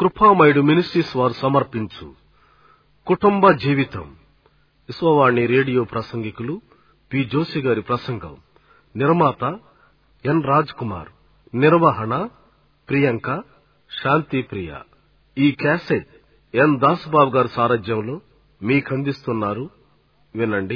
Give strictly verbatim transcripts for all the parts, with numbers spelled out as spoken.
కృపామయుడు ministries వారు సమర్పించు కుటుంబ జీవితం విశ్వవాణి రేడియో ప్రసంగికులు పి జోషి గారి ప్రసంగం. నిర్మాత ఎన్ రాజ్ కుమార్, నిర్వహణ ప్రియాంక శాంతి ప్రియ. ఈ క్యాసెట్ ఎన్ దాసుబాబు గారి సారథ్యంలో మీకందిస్తున్నారు, వినండి.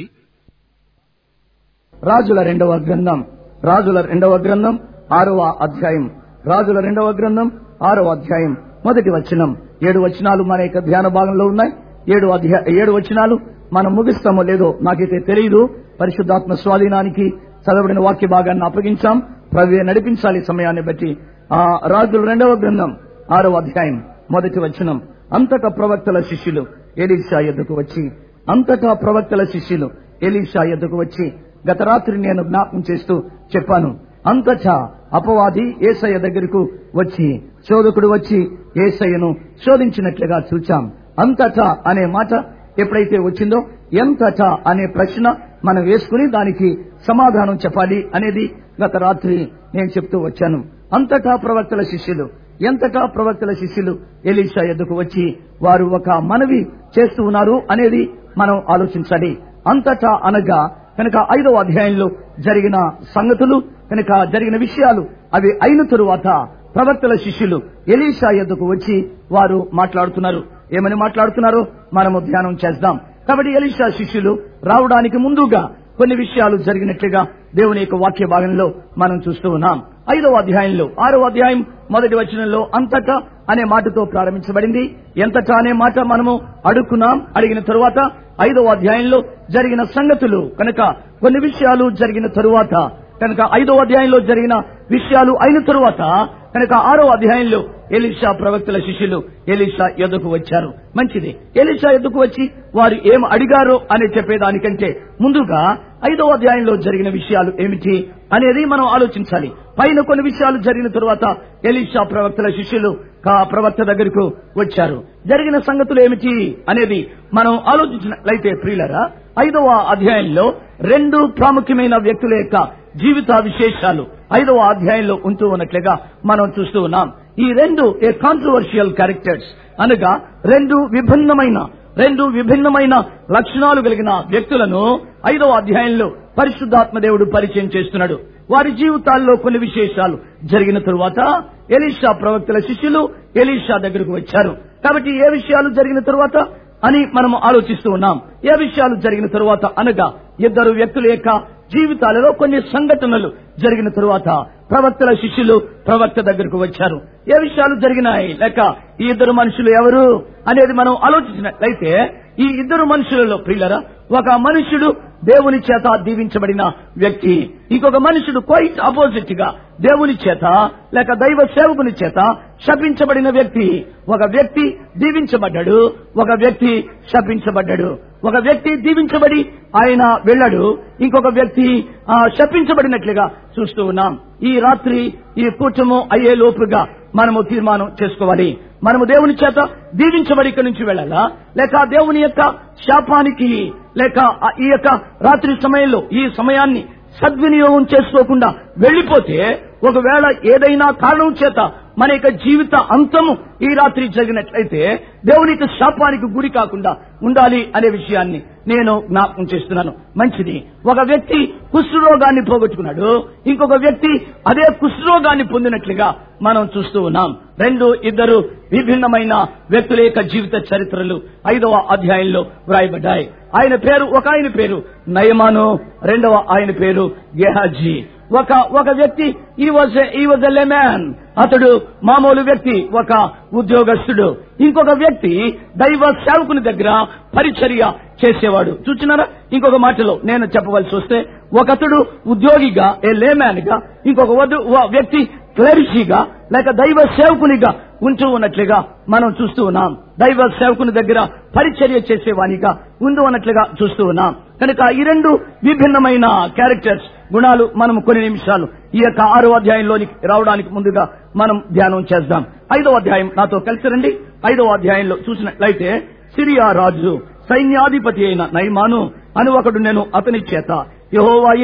రాజుల రెండవ గ్రంథం రాజుల రెండవ గ్రంథం ఆరవ అధ్యాయం రాజుల రెండవ గ్రంథం ఆరవ అధ్యాయం మొదటి వచనం. ఏడు వచనాలు మన యొక్క ధ్యాన భాగంలో ఉన్నాయి. ఏడు అధ్యాయ ఏడు వచనాలు మనం ముగిస్తామో లేదో నాకైతే తెలియదు. పరిశుద్ధాత్మ స్వాధీనానికి చదవబడిన వాక్య భాగాన్ని అప్పగించాం. ప్రభువే నడిపించాలి సమయాన్ని బట్టి. ఆ రాజుల రెండవ గ్రంథం ఆరవ అధ్యాయం మొదటి వచనం. అంతటా ప్రవక్తల శిష్యులు ఎలీషా యొద్దకు వచ్చి అంతటా ప్రవక్తల శిష్యులు ఎలీషా యొద్దకు వచ్చి గత రాత్రి నేను జ్ఞాపకం చేస్తూ చెప్పాను. అంతటా అపవాది యేసయ్య దగ్గరకు వచ్చి శోధకుడు వచ్చి యేసయ్యను శోధించినట్లుగా చూచాం. అంతటా అనే మాట ఎప్పుడైతే వచ్చిందో ఎంతటా అనే ప్రశ్న మనం వేసుకుని దానికి సమాధానం చెప్పాలి అనేది గత రాత్రి నేను చెప్తూ వచ్చాను. అంతటా ప్రవక్తల శిష్యులు ఎంతటా ప్రవక్తల శిష్యులు ఎలీషా యొద్దకు వచ్చి వారు ఒక మనవి చేస్తూ ఉన్నారు అనేది మనం ఆలోచించాలి. అంతటా అనగా కనుక ఐదవ అధ్యాయంలో జరిగిన సంగతులు కనుక జరిగిన విషయాలు అవి అయిన తరువాత ప్రవక్తల శిష్యులు ఎలీషా యొద్దకు వచ్చి వారు మాట్లాడుతున్నారు. ఏమని మాట్లాడుతున్నారో మనము ధ్యానం చేద్దాం. కాబట్టి ఎలీషా శిష్యులు రావడానికి ముందుగా కొన్ని విషయాలు జరిగినట్లుగా దేవుని యొక్క వాక్య భాగంలో మనం చూస్తూ ఉన్నాం. ఐదవ అధ్యాయంలో ఆరవ అధ్యాయం మొదటి వచనంలో అంతటా అనే మాటతో ప్రారంభించబడింది. ఎంతటా అనే మాట మనము అడుక్కున్నాం. అడిగిన తరువాత ఐదవ అధ్యాయంలో జరిగిన సంగతులు కనుక కొన్ని విషయాలు జరిగిన తరువాత కనుక ఐదవ అధ్యాయంలో జరిగిన విషయాలు అయిన తరువాత కనుక ఆరో అధ్యాయంలో ఎలీషా ప్రవక్తల శిష్యులు ఎలీషా యొద్దకు వచ్చారు. మంచిది. ఎలీషా యొద్దకు వచ్చి వారు ఏం అడిగారో అని చెప్పేదానికంటే ముందుగా ఐదవ అధ్యాయంలో జరిగిన విషయాలు ఏమిటి అనేది మనం ఆలోచించాలి. పైన కొన్ని విషయాలు జరిగిన తరువాత ఎలీషా ప్రవక్తల శిష్యులు కా ప్రవక్త దగ్గరకు వచ్చారు. జరిగిన సంగతులు ఏమిటి అనేది మనం ఆలోచించినట్లయితే ప్రియులరా, ఐదవ అధ్యాయంలో రెండు ప్రాముఖ్యమైన వ్యక్తుల యొక్క జీవిత విశేషాలు ఐదవ అధ్యాయంలో ఉంటూ ఉన్నట్లుగా మనం చూస్తూ ఉన్నాం. ఈ రెండు ఏ కాంట్రవర్షియల్ క్యారెక్టర్స్ అనగా రెండు విభిన్నమైన రెండు విభిన్నమైన లక్షణాలు కలిగిన వ్యక్తులను ఐదవ అధ్యాయంలో పరిశుద్ధాత్మ దేవుడు పరిచయం చేస్తున్నాడు. వారి జీవితాల్లో కొన్ని విశేషాలు జరిగిన తరువాత ఎలీషా ప్రవక్తల శిష్యులు ఎలీషా దగ్గరకు వచ్చారు. కాబట్టి ఏ విషయాలు జరిగిన తరువాత అని మనం ఆలోచిస్తూ ఉన్నాం. ఏ విషయాలు జరిగిన తరువాత అనగా ఇద్దరు వ్యక్తుల యొక్క జీవితాలలో కొన్ని సంఘటనలు జరిగిన తరువాత ప్రవక్తల శిష్యులు ప్రవక్త దగ్గరకు వచ్చారు. ఏ విషయాలు జరిగినాయి లేక ఈ ఇద్దరు మనుషులు ఎవరు అనేది మనం ఆలోచించినట్లయితే ఈ ఇద్దరు మనుషులలో ప్రియులరా, ఒక మనుషుడు దేవుని చేత దీవించబడిన వ్యక్తి, ఇంకొక మనుషుడు క్వైట్ అపోజిట్ గా దేవుని చేత లేక దైవ సేవకుని చేత శపించబడిన వ్యక్తి. ఒక వ్యక్తి దీవించబడ్డాడు, ఒక వ్యక్తి శపించబడ్డాడు. ఒక వ్యక్తి దీవించబడి ఆయన వెళ్ళాడు, ఇంకొక వ్యక్తి శపించబడినట్లుగా చూస్తూ ఉన్నాం. ఈ రాత్రి ఈ కూటము అయ్యే లోపుగా మనము తీర్మానం చేసుకోవాలి. మనము దేవుని చేత దీవించబడి ఇక్కడి నుంచి వెళ్ళాలా లేక దేవుని యొక్క శాపానికి లేక ఈ యొక్క రాత్రి సమయంలో ఈ సమయాన్ని సద్వినియోగం చేసుకోకుండా వెళ్లిపోతే ఒకవేళ ఏదైనా కారణం చేత మన యొక్క జీవిత అంతము ఈ రాత్రి జరిగినట్లయితే దేవుని యొక్క శాపానికి గురి కాకుండా ఉండాలి అనే విషయాన్ని నేను జ్ఞాపకం చేస్తున్నాను. మంచిది. ఒక వ్యక్తి కుష్ఠరోగాన్ని పోగొట్టుకున్నాడు, ఇంకొక వ్యక్తి అదే కుష్ఠరోగాన్ని పొందినట్లుగా మనం చూస్తూ ఉన్నాం. రెండు ఇద్దరు విభిన్నమైన వ్యక్తుల యొక్క జీవిత చరిత్రలు ఐదవ అధ్యాయంలో వ్రాయబడ్డాయి. ఆయన పేరు ఒక ఆయన పేరు నయమాను, రెండవ ఆయన పేరు గెహాజీ. ఒక ఒక వ్యక్తి ఈ వాజ్ ఈ వాజ్ ఎ లేమ్యాన్, అతడు మామూలు వ్యక్తి, ఒక ఉద్యోగస్తుడు. ఇంకొక వ్యక్తి దైవ సేవకుని దగ్గర పరిచర్య చేసేవాడు. చూస్తున్నారా? ఇంకొక మాటలో నేను చెప్పవలసి వస్తే ఒకతడు ఉద్యోగిగా ఏ లేమ్యాన్ గా, ఇంకొక వ్యక్తి క్లరిషిగా లేక దైవ సేవకునిగా ఉంటూ ఉన్నట్లుగా మనం చూస్తూ ఉన్నాం. దైవ సేవకుని దగ్గర పరిచర్య చేసేవానిగా ఉంటూ ఉన్నట్లుగా చూస్తూ ఉన్నాం. కనుక ఈ రెండు విభిన్నమైన క్యారెక్టర్స్ గుణాలు మనం కొన్ని నిమిషాలు ఈ యొక్క ఆరో అధ్యాయంలోనికి రావడానికి ముందుగా మనం ధ్యానం చేద్దాం. ఐదవ అధ్యాయం నాతో కలిసి రండి. ఐదవ అధ్యాయంలో చూసినట్లయితే సిరియా రాజు సైన్యాధిపతి అయిన నయమాను అని ఒకడు నేను అతని చేత యెహోవాయే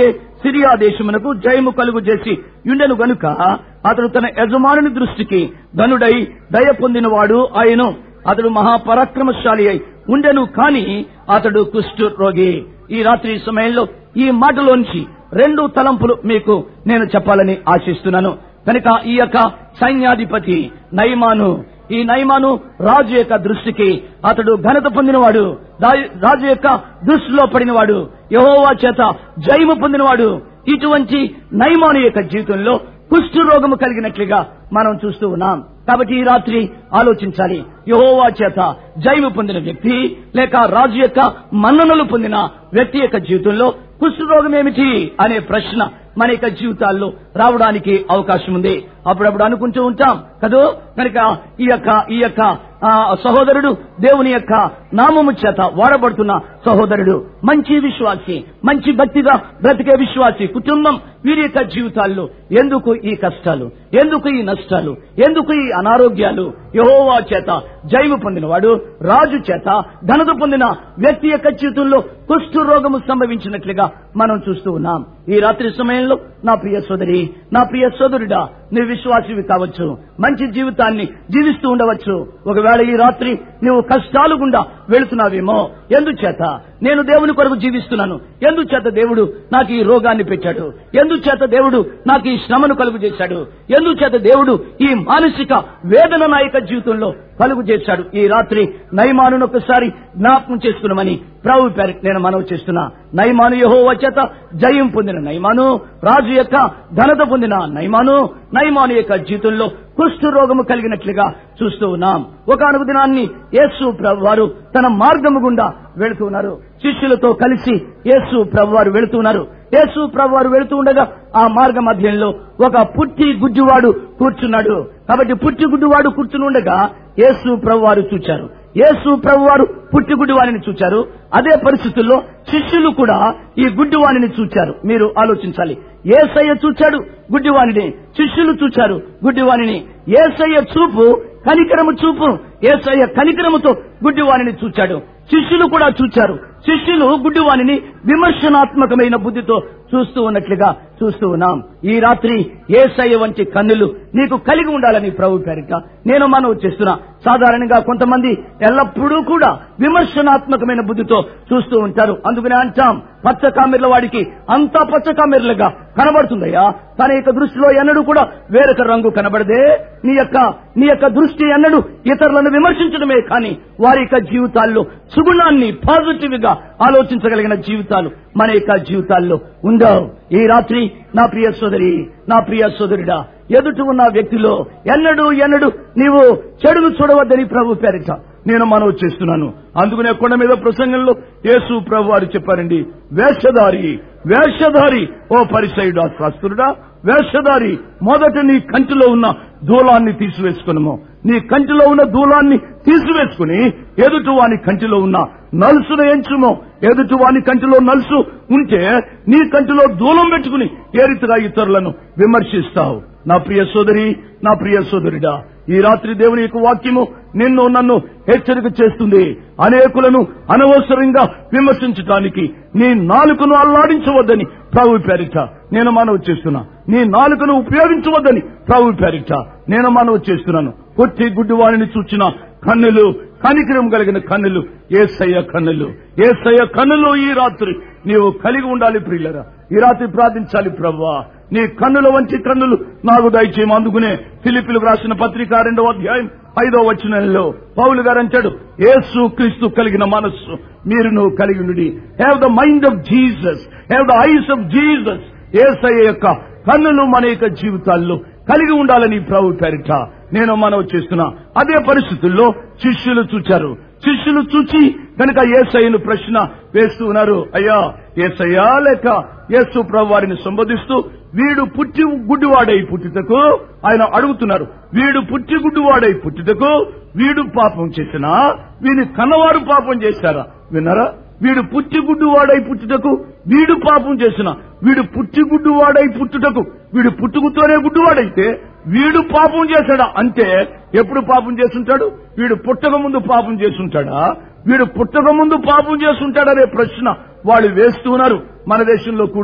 సిరియా దేశమునకు జయము కలుగు చేసి ఉండెను గనుక అతడు తన యజమానుని దృష్టికి ధనుడై దయ పొందినవాడు ఆయను. అతడు మహాపరాక్రమశాలి అయి ఉండెను, కాని అతడు కుష్ఠు రోగి. ఈ రాత్రి సమయంలో ఈ మాటలోంచి రెండు తలంపులు మీకు నేను చెప్పాలని ఆశిస్తున్నాను. కనుక ఈ యొక్క సైన్యాధిపతి నయమాను, ఈ నయమాను రాజు యొక్క దృష్టికి అతడు ఘనత పొందినవాడు, రాజు యొక్క దృష్టిలో పడినవాడు, యెహోవా చేత జయము పొందినవాడు. ఇటువంటి నయమాను యొక్క జీవితంలో కుష్ఠు రోగము కలిగినట్లుగా మనం చూస్తూ ఉన్నాం. కాబట్టి ఈ రాత్రి ఆలోచించాలి, యెహోవా చేత జయము పొందిన వ్యక్తి లేక రాజు యొక్క మన్ననలు పొందిన వ్యక్తి యొక్క జీవితంలో కుష్ఠు రోగం ఏమిటి అనే ప్రశ్న మన యొక్క జీవితాల్లో రావడానికి అవకాశం ఉంది. అప్పుడప్పుడు అనుకుంటూ ఉంటాం కదూ. కనుక ఈ యొక్క ఈ యొక్క సహోదరుడు దేవుని యొక్క నామము చేత వాడబడుతున్న సహోదరుడు, మంచి విశ్వాసి, మంచి భక్తిగా బ్రతికే విశ్వాసి కుటుంబం, వీరి యొక్క జీవితాల్లో ఎందుకు ఈ కష్టాలు, ఎందుకు ఈ నష్టాలు, ఎందుకు ఈ అనారోగ్యాలు? యెహోవా చేత జయము పొందినవాడు, రాజు చేత ఘనత పొందిన వ్యక్తి యొక్క జీవితంలో కుష్ఠు రోగము సంభవించినట్లుగా మనం చూస్తూ ఉన్నాం. ఈ రాత్రి సమయంలో నా ప్రియ సోదరి, నా ప్రియ సోదరుడా, నీ విశ్వాసివి కావచ్చు, మంచి జీవితాన్ని జీవిస్తూ ఉండవచ్చు. ఒకవేళ ఈ రాత్రి నువ్వు కష్టాలు గుండా వెళుతున్నావేమో, ఎందుచేత నేను దేవుని కొరకు జీవిస్తున్నాను, ఎందుచేత దేవుడు నాకు ఈ రోగాన్ని పెట్టాడు, ఎందుచేత దేవుడు నాకు ఈ శ్రమను కలుగు చేశాడు, ఎందుచేత దేవుడు ఈ మానసిక వేదన నా యొక్క జీవితంలో కలుగు చేశాడు. ఈ రాత్రి నయమానును ఒకసారి జ్ఞాపకం చేసుకున్నామని ప్రభు పేరు నేను మనవి చేస్తున్నా. నయమాను యెహోవా చేత జయం పొందిన నయమాను, రాజు యొక్క ఘనత పొందిన నయమాను, నయమాను యొక్క జీవితంలో కుష్ఠు రోగము కలిగినట్లుగా చూస్తూ ఉన్నాం. ఒకనొక దినాన్ని యేసు ప్రభువారు తన మార్గము గుండా వెళుతూ ఉన్నారు. శిష్యులతో కలిసి యేసు ప్రభువారు వెళుతూ ఉన్నారు. యేసు ప్రభువారు వెళుతూ ఉండగా ఆ మార్గ మధ్యంలో ఒక పుట్టి గుడ్డివాడు కూర్చున్నాడు. కాబట్టి పుట్టి గుడ్డివాడు కూర్చుని ఉండగా యేసు ప్రభువారు చూచారు. యేసు ప్రభువారు పుట్టి గుడ్డివాడిని చూచారు. అదే పరిస్థితుల్లో శిష్యులు కూడా ఈ గుడ్డివాడిని చూచారు. మీరు ఆలోచించాలి. యేసయ్య చూచాడు గుడ్డివాడిని, శిష్యులు చూచారు గుడ్డివాడిని. యేసయ్య చూపు కనికరము చూపు, యేసయ్య కనికరముతో గుడ్డివాడిని చూచాడు. శిష్యులు కూడా చూచారు. శిష్యులు గుడ్డివాణిని విమర్శనాత్మకమైన బుద్ధితో చూస్తూ ఉన్నట్లుగా చూస్తూ ఉన్నాం. ఈ రాత్రి యేసయ్య వంటి కన్నులు నీకు కలిగి ఉండాలని ప్రభు పేరిట నేను మనవి చేస్తున్నా. సాధారణంగా కొంతమంది ఎల్లప్పుడూ కూడా విమర్శనాత్మకమైన బుద్ధితో చూస్తూ ఉంటారు. అందుకనే అంటాం, పచ్చ కామెర్ల వాడికి అంతా పచ్చ కామెర్లుగా కనబడుతుందయ్యా, తన యొక్క దృష్టిలో ఎన్నడూ కూడా వేరొక రంగు కనబడదే. నీ యొక్క నీ యొక్క దృష్టి ఎన్నడూ ఇతరులను విమర్శించడమే కానీ వారి యొక్క జీవితాల్లో సుగుణాన్ని పాజిటివ్ గా ఆలోచించగలిగిన జీవితాలు మన యొక్క జీవితాల్లో ఉండవు. ఈ రాత్రి నా ప్రియ సోదరి, నా ప్రియ సోదరుడా, ఎదుటి ఉన్న వ్యక్తిలో ఎన్నడూ ఎన్నడూ నీవు చెడును చూడవద్దని ప్రభు పేరిట నేను మనవి చేస్తున్నాను. అందుకనే కొండ మీద ప్రసంగంలో యేసు ప్రభు వారు చెప్పారండి, వేషధారి వేషధారి ఓ పరిసయుడా, శాస్త్రుడా, వేషధారి, మొదట నీ కంటిలో ఉన్న దూలాన్ని తీసివేసుకున్నాము. నీ కంటిలో ఉన్న దూలాన్ని తీసివేసుకుని ఎదుటి వాని కంటిలో ఉన్న నలుసును ఎంచుమో. ఎదుటి వాని కంటిలో నలుసు ఉంటే నీ కంటిలో దూలం పెట్టుకుని ఏ రీతిగా ఇతరులను విమర్శిస్తావు? నా ప్రియ సోదరి, నా ప్రియ సోదరుడా, ఈ రాత్రి దేవుని యొక్క వాక్యము నిన్ను నన్ను హెచ్చరిక చేస్తుంది. అనేకులను అనవసరంగా విమర్శించడానికి నీ నాలుకను అల్లాడించవద్దని ప్రభు పేరిట నేను మనవి చేస్తున్నా. నీ నాలుకను ఉపయోగించవద్దని ప్రభు పేరిట నేను మనవి చేస్తున్నాను. పొట్టి గుడ్డి వారిని చూచిన కన్నులు, కనికరం కలిగిన కన్నులు యేసయ్య కన్నులు. యేసయ్య కన్నులు ఈ రాత్రి నీవు కలిగి ఉండాలి ప్రియులరా. ఈ రాత్రి ప్రార్థించాలి, ప్రభువా నీ కన్నుల వంటి కన్నులు నాకు దయచేయము. అందుకునే ఫిలిప్పీలకు రాసిన పత్రిక రెండవ అధ్యాయం ఐదో వచనంలో పౌలు గారు అంటాడు, యేసు క్రీస్తు కలిగిన మనస్సు మీరును కలిగి ఉండి. Have the mind of Jesus, have the eyes of Jesus. యేసయ్య యొక్క కన్నులు మన యొక్క జీవితాల్లో కలిగి ఉండాలని ప్రభు పేరిట నేను మనవి చేస్తున్నా. అదే పరిస్థితుల్లో శిష్యులు చూచారు. శిష్యులు చూచి కనుక యేసయ్యను ప్రశ్న వేస్తూ ఉన్నారు, అయ్యా యేసయ్యా లేక యేసు ప్రభు వారిని సంబోధిస్తూ వీడు పుట్టి గుడ్డివాడై పుట్టుటకు ఆయన అడుగుతున్నారు. వీడు పుట్టి గుడ్డివాడై పుట్టుటకు వీడు పాపం చేసినా వీని కన్నవారు పాపం చేశారా? విన్నారా? వీడు పుట్టి గుడ్డివాడై పుట్టుటకు వీడు పాపం చేసిన వీడు పుట్టి గుడ్డివాడై పుట్టుటకు వీడు పుట్టుకుతోనే గుడ్డివాడైతే వీడు పాపం చేశాడా? అంటే ఎప్పుడు పాపం చేస్తుంటాడు? వీడు పుట్టక ముందు పాపం చేస్తుంటాడా? వీడు పుట్టక ముందు పాపం చేస్తుంటాడనే ప్రశ్న వాళ్ళు వేస్తున్నారు. మన దేశంలో కూడా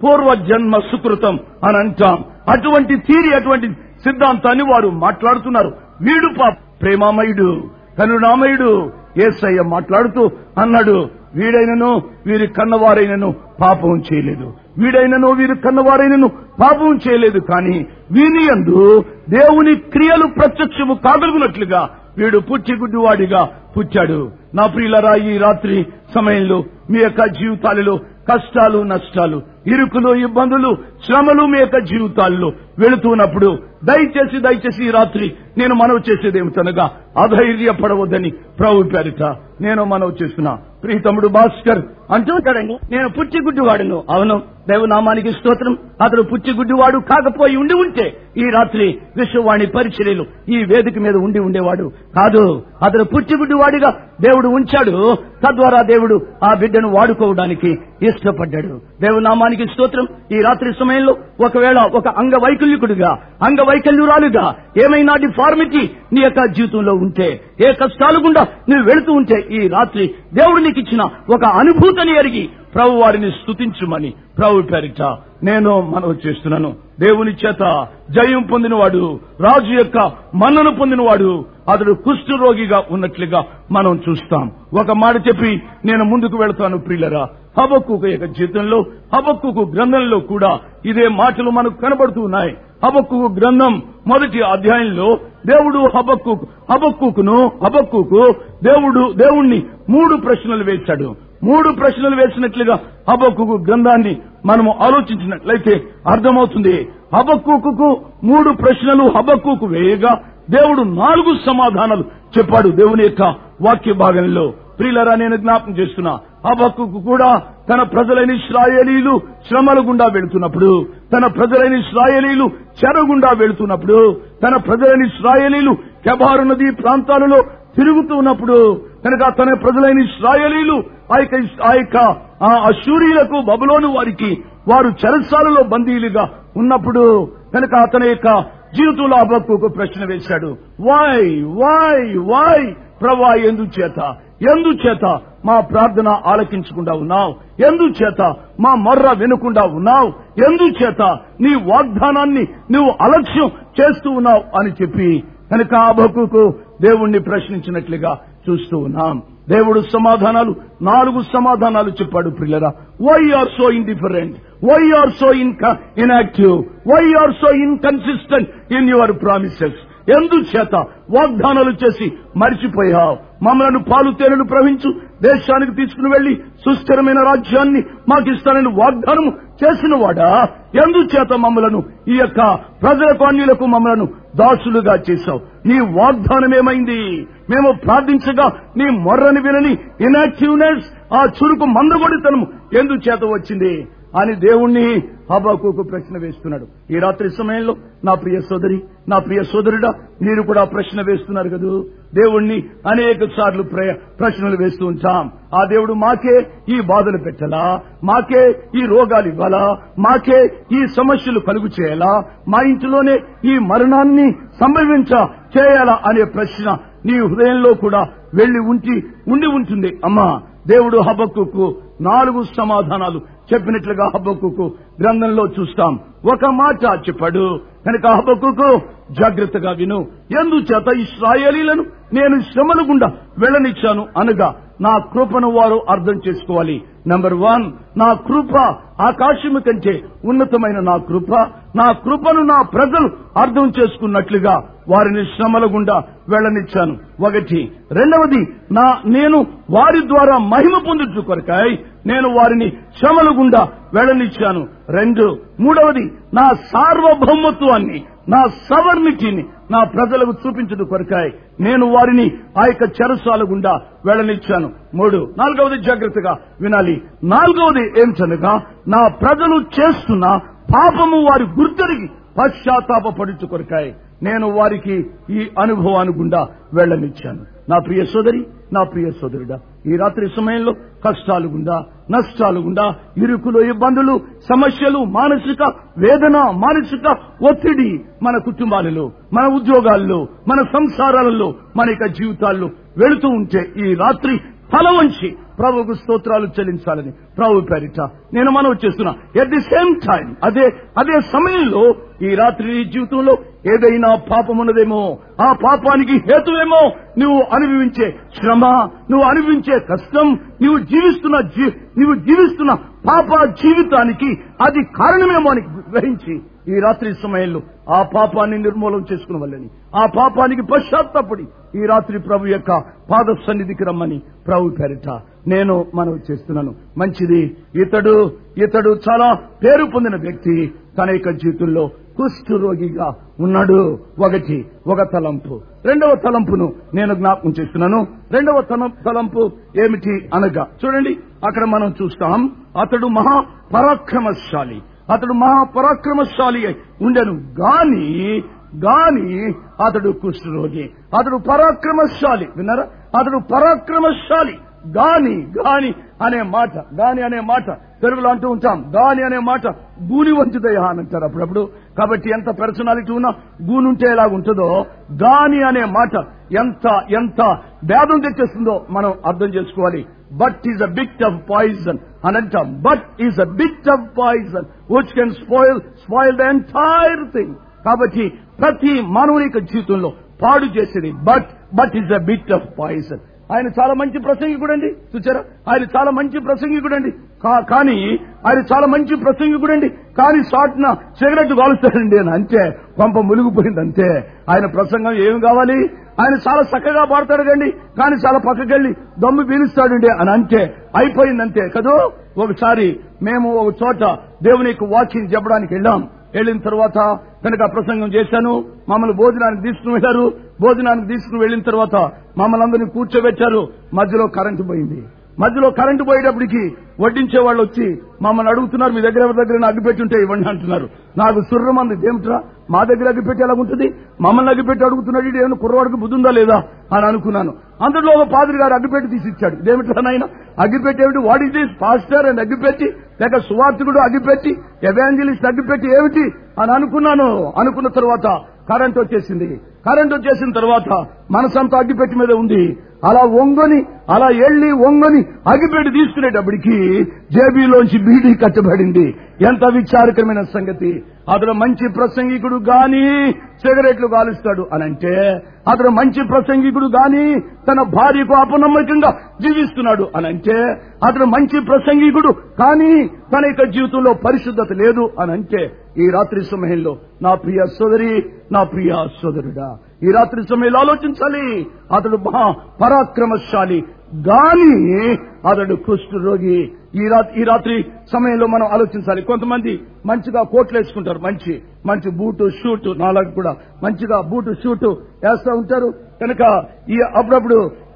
పూర్వ జన్మ సుకృతం అని అంటాం. అటువంటి థీరీ, అటువంటి సిద్ధాంతాన్ని వారు మాట్లాడుతున్నారు. వీడు పాప ప్రేమామయుడు, కరుణామయుడు యేసయ్య మాట్లాడుతూ అన్నాడు, వీడైనను వీరి కన్నవారైనను పాపం చేయలేదు, వీడైనను వీరి కన్నవారైనను పాపం చేయలేదు. కానీ వీని యందు దేవుని క్రియలు ప్రత్యక్షము కాగలుగునట్లుగా వీడు పుట్టి గుడ్డివాడిగా పుట్టాడు. నా ప్రియులరా, ఈ రాత్రి సమయంలో మీ యొక్క జీవితాలలో కష్టాలు, నష్టాలు, ఇరుకులు, ఇబ్బందులు, శ్రమలు మీ యొక్క జీవితాల్లో వెళుతున్నప్పుడు దయచేసి దయచేసి ఈ రాత్రి నేను మనవి చేసేదేమిటనగా అధైర్యపడవద్దని ప్రభు పేరిట నేను మనవి చేస్తున్నా. ప్రీతముడు భాస్కర్ అంటుంటాడండి, నేను పుట్టి గుడ్డివాడును. అవును, దేవనామానికి స్తోత్రం. అతడు పుట్టి గుడ్డివాడు కాకపోయి ఉండి ఉంటే ఈ రాత్రి విశ్వవాణి పరిచర్యలు ఈ వేదిక మీద ఉండి ఉండేవాడు కాదు. అతడు పుట్టి గుడ్డివాడిగా దేవుడు ఉంచాడు. తద్వారా దేవుడు ఆ బిడ్డను వాడుకోవడానికి ఇష్టపడ్డాడు. దేవనామానికి స్తోత్రం. ఈ రాత్రి సమయంలో ఒకవేళ ఒక అంగవైకల్యకుడిగా, అంగవైకల్యురాలుగా ఏమైనా డిఫార్మిటీ నీ యొక్క జీవితంలో ఉంటే, ఏ కష్టాలు గుండా నువ్వు వెళుతూ ఉంటే ఈ రాత్రి దేవుడు నీకు ఇచ్చిన ఒక అనుభూతిని ఎరిగి ప్రభు వారిని స్తుతించుమని ప్రభు పేరిట నేను మనవి చేస్తున్నాను. దేవుని చేత జయం పొందినవాడు, రాజు యొక్క మన్నను పొందినవాడు అతడు కుష్ఠు రోగిగా ఉన్నట్లుగా మనం చూస్తాం. ఒక మాట చెప్పి నేను ముందుకు వెళతాను. ప్రియులరా, హబక్కూకు యొక్క జీవితంలో, హబక్కూకు గ్రంథంలో కూడా ఇదే మాటలు మనకు కనబడుతూ ఉన్నాయి. హబక్కూకు గ్రంథం మొదటి అధ్యాయంలో దేవుడు హబక్కూకు హబక్కూకును హబక్కూకు దేవుడు దేవుణ్ణి మూడు ప్రశ్నలు వేశాడు. మూడు ప్రశ్నలు వేసినట్లుగా హబక్కూకు గ్రంథాన్ని మనము ఆలోచించినట్లయితే అర్థమవుతుంది. హబక్కూకు మూడు ప్రశ్నలు హబక్కూకు వేయగా దేవుడు నాలుగు సమాధానాలు చెప్పాడు దేవుని యొక్క వాక్య భాగంలో. ప్రియులరా, నేను జ్ఞాపకం చేస్తున్నా, హబక్కూకు కూడా తన ప్రజలైన ఇశ్రాయేలీలు శ్రమల గుండా వెళుతున్నప్పుడు, తన ప్రజలైన ఇశ్రాయేలీలు చెర గుండా వెళుతున్నప్పుడు, తన ప్రజలైన ఇశ్రాయేలీలు కెబారు నది ప్రాంతాలలో తిరుగుతూ ఉన్నప్పుడు, కనుక తన ప్రజలైన ఇశ్రాయేలీలు ఆ యొక్క అశూరీయులకు, బబులోను వారికి వారు చెరసాలలో బందీలుగా ఉన్నప్పుడు కనుక అతని యొక్క జీవితంలో హబక్కూకు ప్రశ్న వేశాడు. వై వై వై ప్రభా, ఎందుచేత ఎందుచేత మా ప్రార్థన ఆలకించకుండా ఉన్నావు? ఎందుచేత మా మొర్ర వినకుండా ఉన్నావు? ఎందుచేత నీ వాగ్దానాన్ని నువ్వు అలక్ష్యం చేస్తూ ఉన్నావు అని చెప్పి కనుక హబక్కూకు దేవుణ్ణి ప్రశ్నించినట్లుగా చూస్తూ ఉన్నాం. దేవుడు సమాధానాలు, నాలుగు సమాధానాలు చెప్పాడు. ప్రియులరా, why are so indifferent, why are so inactive, why are so inconsistent in your promises? ఎందుచేత వాగ్దానాలు చేసి మరిచిపోయావు? మమ్మలను పాలు తేనెలు ప్రవహించు దేశానికి తీసుకుని వెళ్లి సుస్థిరమైన రాజ్యాన్ని మాకిస్తానని వాగ్దానం చేసిన వాడా, ఎందుచేత మమ్మలను ఈ యొక్క ప్రజలకు, అన్యులకు మమ్మలను దాసులుగా చేశావు? నీ వాగ్దానం ఏమైంది? మేము ప్రార్థించగా నీ మొర్రని వినని ఇన్యాక్టివ్నెస్, ఆ చురుకు మందగొడితనము ఎందుచేత వచ్చింది అని దేవుణ్ణి హబక్కూకు ప్రశ్న వేస్తున్నాడు. ఈ రాత్రి సమయంలో నా ప్రియ సోదరి, నా ప్రియ సోదరుడా, మీరు కూడా ప్రశ్న వేస్తున్నారు కదూ. దేవుణ్ణి అనేక సార్లు ప్రశ్నలు వేస్తూ ఉంటాం. ఆ దేవుడు మాకే ఈ బాధలు పెట్టాలా? మాకే ఈ రోగాలు ఇవ్వాలా? మాకే ఈ సమస్యలు కలుగు చేయాలా? మా ఇంటిలోనే ఈ మరణాన్ని సంభవించ చేయాలా అనే ప్రశ్న నీ హృదయంలో కూడా వెళ్లి ఉంచి ఉండి ఉంటుంది. అమ్మా, దేవుడు హబక్కూకు నాలుగు సమాధానాలు చెప్పినట్లుగా హబక్కూకు గ్రంథంలో చూస్తాం. ఒక మాట చెప్పాడు కనుక హబక్కూకు జాగ్రత్తగా విను. ఎందుచేత ఇశ్రాయేలీలను నేను శ్రమల గుండా వెళ్లనిచ్చాను అనగా నా కృపను వారు అర్థం చేసుకోవాలి. నంబర్ వన్, నా కృప ఆకాశము కంటే ఉన్నతమైన నా కృప, నా కృపను నా ప్రజలు అర్థం చేసుకున్నట్లుగా వారిని శ్రమల గుండా వెళ్లనిచ్చాను. ఒకటి. రెండవది, నా నేను వారి ద్వారా మహిమ పొందుచు కొరకాయి నేను వారిని శ్రమల గుండా వెళ్లనిచ్చాను. రెండు. మూడవది, నా సార్వభౌమత్వాన్ని, నా సవర్నిటీని నా ప్రజలకు చూపించదు కొరకాయి నేను వారిని ఆ యొక్క చెరసాల గుండా వెళ్లనిచ్చాను. మూడు. నాలుగవది జాగ్రత్తగా వినాలి. నాలుగవది ఏమిటనగా నా ప్రజలు చేస్తున్న పాపము వారి గుర్తెరిగి పశ్చాత్తాప పడుచు కొరకాయి నేను వారికి ఈ అనుభవాన్ని గుండా వెళ్లనిచ్చాను. నా ప్రియ సోదరి, నా ప్రియ సోదరుడా, ఈ రాత్రి సమయంలో కష్టాలు గుండా, నష్టాలు గుండా, ఇరుకులు, ఇబ్బందులు, సమస్యలు, మానసిక వేదన, మానసిక ఒత్తిడి మన కుటుంబాలలో, మన ఉద్యోగాల్లో, మన సంసారాలలో, మన యొక్క జీవితాల్లో వెళుతూ ఉంటే ఈ రాత్రి తల వంచి ప్రభువుకు స్తోత్రాలు చెల్లించాలని ప్రభు పేరిట నేను మనవి చేస్తున్నా. ఎట్ ది సేమ్ టైం అదే అదే సమయంలో ఈ రాత్రి నీ జీవితంలో ఏదైనా పాపం ఉన్నదేమో, ఆ పాపానికి హేతువేమో నువ్వు అనుభవించే శ్రమ, నువ్వు అనుభవించే కష్టం, నువ్వు జీవిస్తున్న నువ్వు జీవిస్తున్న పాప జీవితానికి అది కారణమేమో అని గ్రహించి ఈ రాత్రి సమయంలో ఆ పాపాన్ని నిర్మూలన చేసుకున్న వల్లని, ఆ పాపానికి పశ్చాత్తాపడి ఈ రాత్రి ప్రభు యొక్క పాద సన్నిధికి రమ్మని ప్రభు పేరిట నేను మనవి చేస్తున్నాను. మంచిది. ఇతడు ఇతడు చాలా పేరు పొందిన వ్యక్తి తన యొక్క జీవితంలో కుష్టు రోగిగా ఉన్నాడు. ఒకటి ఒక తలంపు. రెండవ తలంపును నేను జ్ఞాపకం చేస్తున్నాను. రెండవ తలంపు ఏమిటి అనగా చూడండి, అక్కడ మనం చూస్తాం, అతడు మహా పరాక్రమశాలి అతడు మహాపరాక్రమశాలి ఉండెను గాని గాని అతడు కుష్ఠరోగి. అతడు పరాక్రమశాలి. విన్నారా? అతడు పరాక్రమశాలి గాని గాని అనే మాట గాని అనే మాట తెలుగులో అంటూ ఉంటాం. గాని అనే మాట గూని వంచుదయా అని అంటారు అప్పుడప్పుడు. కాబట్టి ఎంత పర్సనాలిటీ ఉన్నా గూనుంటే ఎలా ఉంటుందో గాని అనే మాట ఎంత ఎంత భేదం తెచ్చేస్తుందో మనం అర్థం చేసుకోవాలి. But is a bit of poison అని అంటాం. But is a bit of poison which can spoil spoil the entire thing. కాబట్టి ప్రతి మానవుని యొక్క జీవితంలో పాడు చేసేది but but is a bit of poison. ఆయన చాలా మంచి ప్రసంగికుడండి. చూచారా? ఆయన చాలా మంచి ప్రసంగికుడండి. కానీ ఆయన చాలా మంచి ప్రసంగికుడండి కానీ సాట్న సిగరెట్ కాలుస్తాడండి అని అంతే. పంప మునిగిపోయింది అంతే. ఆయన ప్రసంగం ఏం కావాలి? ఆయన చాలా చక్కగా పాడతాడు కండి కానీ చాలా పక్కకెళ్ళి దమ్ము పీలుస్తాడండి అని అంటే అయిపోయిందంతే కదూ. ఒకసారి మేము ఒక చోట దేవుని యొక్క వాక్యం చెప్పడానికి వెళ్ళాం. వెళ్ళిన తర్వాత కనుక ప్రసంగం చేశాను. మమ్మల్ని భోజనానికి తీసుకుని వెళ్లారు. భోజనానికి తీసుకుని వెళ్లిన తర్వాత మమ్మల్ని అందరినీ కూర్చోబెట్టారు. మధ్యలో కరెంటు పోయింది. మధ్యలో కరెంటు పోయేటప్పటికి వడ్డించే వాళ్ళు వచ్చి మమ్మల్ని అడుగుతున్నారు, మీ దగ్గర ఎవరి దగ్గర అగ్గిపెట్టి ఉంటే ఇవ్వండి అంటున్నారు. నాకు సుర్రమంది, ఏమిట్రా మా దగ్గర అగ్గిపెట్టి ఎలాగుంటుంది, మమ్మల్ని అగ్గిపెట్టి అడుగుతున్నాడు, ఇది ఏమైనా కుర్రవాడికి బుద్ధి ఉందా లేదా అని అనుకున్నాను. అందులో ఒక పాదిరి గారు అగ్గిపెట్టి తీసి ఇచ్చాడు. ఇదేమిట్రా నాయన అగ్గిపెట్టి ఏమిటి? What is this pastor and అగ్గిపెట్టి, లేక సువార్తికుడు అగ్గిపెట్టి, ఎవాంజలిస్ట్ అగ్గిపెట్టి ఏమిటి అని అనుకున్నాను. అనుకున్న తర్వాత కరెంట్ వచ్చేసింది. కరెంట్ వచ్చేసిన తర్వాత మనసంతా అగ్గిపెట్టి మీద ఉంది. అలా వంగని అలా ఎళ్లి వంగని అగ్గిపెట్టి తీసుకునేటప్పటికి జేబీలోంచి బీడీ కట్టబడింది. ఎంత విచారకరమైన సంగతి. అతడు మంచి ప్రసంగికుడు గాని సిగరెట్లు కాలుస్తాడు అనంటే, అతడు మంచి ప్రసంగికుడు గాని తన భార్యకు అపనమ్మకంగా జీవిస్తున్నాడు అనంటే, అతడు మంచి ప్రసంగికుడు కానీ తన యొక్క జీవితంలో పరిశుద్ధత లేదు అనంటే, ఈ రాత్రి సమయంలో నా ప్రియ సోదరి, నా ప్రియ సోదరుడా, ఈ రాత్రి సమయంలో ఆలోచించాలి. అతడు మహా పరాక్రమశాలి గాని అతడు కుష్ఠరోగి. ఈ రాత్రి ఈ రాత్రి సమయంలో మనం ఆలోచించాలి. కొంతమంది మంచిగా కోట్లు వేసుకుంటారు, మంచి మంచి బూటు షూటు, నాలుగు కూడా మంచిగా బూటు షూటు వేస్తూ ఉంటారు. కనుక ఈ అప్పుడప్పుడు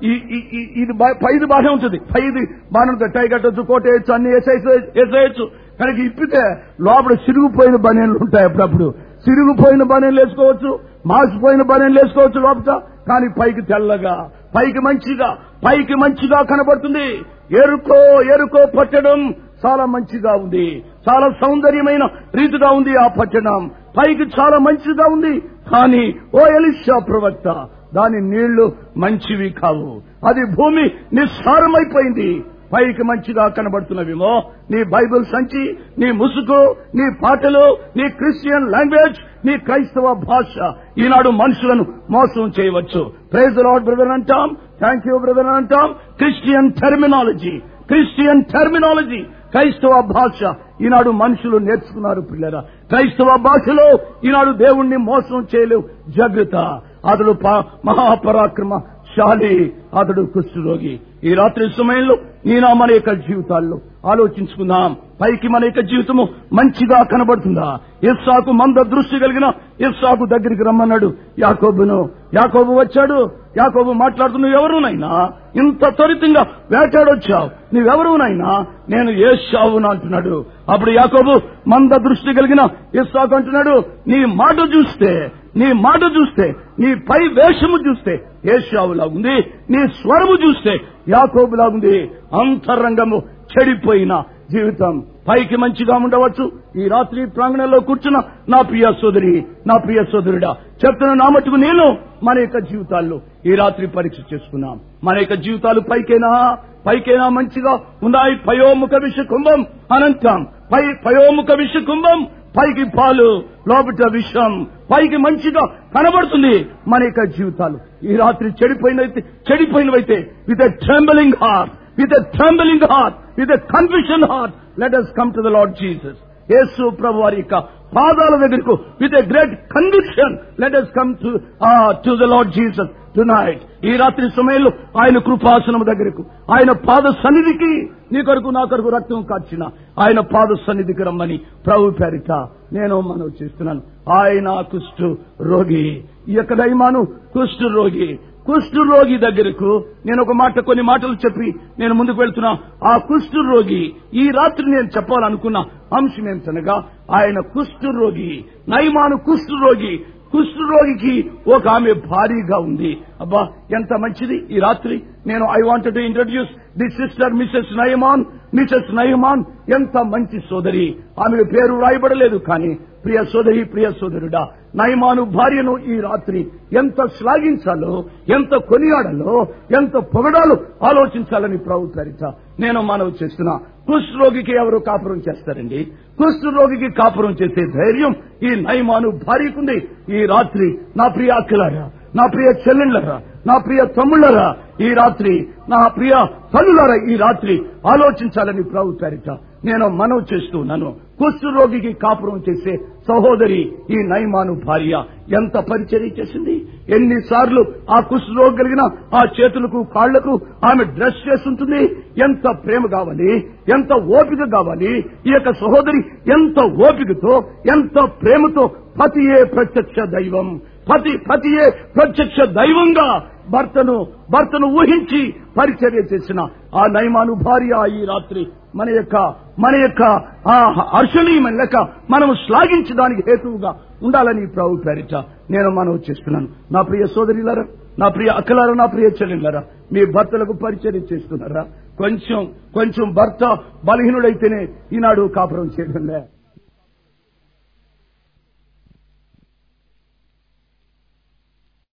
ఇది పైది బాగానే ఉంటుంది, పైది బాగానే ఉంటుంది, టై కట్టొచ్చు, కోట వేయచ్చు, అన్ని వేసేయచ్చు. కనుక ఇప్పితే లోపల సిరిగిపోయిన బనీన్లు ఉంటాయి. అప్పుడప్పుడు సిరిగిపోయిన బనీన్లు వేసుకోవచ్చు, మాసిపోయిన బనీన్లు వేసుకోవచ్చు లోపల. కానీ పైకి తెల్లగా, పైకి మంచిగా పైకి మంచిగా కనబడుతుంది. ఎరుకో ఎరుకో పట్టడం చాలా మంచిగా ఉంది, చాలా సౌందర్యమైన రీతిగా ఉంది. ఆ పట్టణం పైకి చాలా మంచిగా ఉంది. కానీ ఓ ఎలీషా ప్రవక్త, దాని నీళ్లు మంచివి కావు. అది భూమి నిస్సారమైపోయింది. పైకి మంచిగా కనబడుతున్నవేమో నీ బైబిల్ సంచి, నీ ముసుగు, నీ పాటలు, నీ క్రిస్టియన్ లాంగ్వేజ్, నీ క్రైస్తవ భాష ఈనాడు మనుషులను మోసం చేయవచ్చు. ప్రైజ్ ది లార్డ్ బ్రదర్ అంటాం, థ్యాంక్ యూ బ్రదర్ అంటాం. క్రిస్టియన్ టెర్మినాలజీ క్రిస్టియన్ టెర్మినాలజీ క్రైస్తవ భాష ఈనాడు మనుషులు నేర్చుకున్నారు. పిల్లరా, క్రైస్తవ భాషలో ఈనాడు దేవుణ్ణి మోసం చేయలేవు. జాగ్రత్త. అతడు మహాపరాక్రమశాలి, అతడు కుష్ఠరోగి. ఈ రాత్రి సమయంలో ఈయన మన యొక్క జీవితాల్లో ఆలోచించుకుందాం. పైకి మన యొక్క జీవితము మంచిగా కనబడుతుందా? ఇస్సాకు మంద దృష్టి కలిగిన ఇస్సాకు దగ్గరికి రమ్మన్నాడు యాకోబును. యాకోబు వచ్చాడు. యాకోబు మాట్లాడుతూ, ఎవరునైనా ఇంత త్వరితంగా వేటాడొచ్చావు, నీవెవరునైనా? నేను ఏశావును అంటున్నాడు. అప్పుడు యాకోబు మంద దృష్టి కలిగిన ఇస్సాకు అంటున్నాడు, నీ మాట చూస్తే నీ మాట చూస్తే నీ పై వేషము చూస్తే ఏశావులాగుంది, నీ స్వరము చూస్తే యాకోబులాగుంది. అంతరంగము చెడిపోయిన జీవితం. పైకి మంచిగా ఉండవచ్చు. ఈ రాత్రి ప్రాంగణంలో కూర్చున్న నా ప్రియ సోదరి, నా ప్రియ సోదరుడా, చెప్తున్న నా మటుకు నేను మన యొక్క జీవితాల్లో ఈ రాత్రి పరీక్ష చేసుకున్నాం. మన యొక్క జీవితాలు పైకేనా పైకేనా మంచిగా ఉన్నాయి. పయోముఖ విష కుంభం అనంతం, పై పయోముఖ విష కుంభం, పైకి పాలు లోపట విషం, పైకి మంచిగా కనబడుతుంది మన యొక్క జీవితాలు. ఈ రాత్రి చెడిపోయినైతే చెడిపోయినవైతే with a trembling heart, with a trembling heart, with a confusion heart, let us come to the Lord Jesus. యేసు ప్రభు వారి యొక్క పాదాల దగ్గరకు with a great conviction, let us come to uh, to the Lord Jesus tonight. ఈ రాత్రి సమయంలో ఆయన కృపాసనం దగ్గరకు, ఆయన పాద సన్నిధికి, నీ కొరకు నా కొరకు రక్తం కార్చిన ఆయన పాద సన్నిధికి రమ్మని ప్రభు పేరిట నేను మనవి చేస్తున్నాను. ఆయన కుష్టు రోగి, ఈ యొక్క దైమాను కుష్టు రోగి, కుష్టు రోగి దగ్గరకు నేను ఒక మాట కొన్ని మాటలు చెప్పి నేను ముందుకు వెళ్తున్నా. ఆ కుష్టు రోగి ఈ రాత్రి నేను చెప్పాలనుకున్న అంశం ఏమిటనగా, ఆయన కుష్టు రోగి, నయమాను కుష్టు రోగి. కుష్టు రోగికి ఒక ఆమె భారీగా ఉంది. అబ్బా ఎంత మంచిది. ఈ రాత్రి నేను I want to introduce the sister Mrs Naaman. Mrs Naaman ఎంత మంచి సోదరి. ఆమె పేరు రాయబడలేదు, కానీ ప్రియ సోదరి, ప్రియ సోదరుడా, నయమాను భార్యను ఈ రాత్రి ఎంత శ్లాఘించాలో, ఎంత కొనియాడాలో, ఎంత పొగడాలో ఆలోచించాలని ప్రభు పేరిట నేను మనవి చేస్తున్నా. కుష్టు రోగికి ఎవరు కాపురం చేస్తారండి? కుష్టు రోగికి కాపురం చేసే ధైర్యం ఈ నయమాను భార్యకుంది. ఈ రాత్రి నా ప్రియ అక్కలారా, నా ప్రియ చెల్లెళ్ళరా, నా ప్రియ తమ్ముళ్ళరా, ఈ రాత్రి నా ప్రియ తల్లులారా, ఈ రాత్రి ఆలోచించాలని ప్రభు పేరిట నేను మనవి చేస్తూ ఉన్నాను. కుష్టు రోగికి కాపురం చేసే సహోదరి ఈ నయమాను భార్య ఎంత పరిచర్య చేసింది. ఎన్నిసార్లు ఆ కుష్టు రోగి కలిగిన ఆ చేతులకు కాళ్లకు ఆమె డ్రెస్ చేస్తుంటుంది. ఎంత ప్రేమ కావాలి, ఎంత ఓపిక కావాలి. ఈ యొక్క సహోదరి ఎంత ఓపికతో, ఎంత ప్రేమతో పతియే ప్రత్యక్ష దైవం, పతి పతియే ప్రత్యక్ష దైవంగా భర్తను భర్తను ఊహించి పరిచర్య చేసిన ఆ నయమాను భార్య ఈ రాత్రి మన యొక్క మన యొక్క ఆ హర్షణీయమైన లెక్క మనము శ్లాఘించడానికి హేతువుగా ఉండాలని ప్రభు పేరిట నేను మనవి చేస్తున్నాను. నా ప్రియ సోదరిలారా, నా ప్రియ అక్కలారా, నా ప్రియ చెల్లెళ్ళారా, మీ భర్తలకు పరిచర్య చేస్తున్నారా? కొంచెం కొంచెం భర్త బలహీనుడైతేనే ఈనాడు కాపురం చేయడం లే.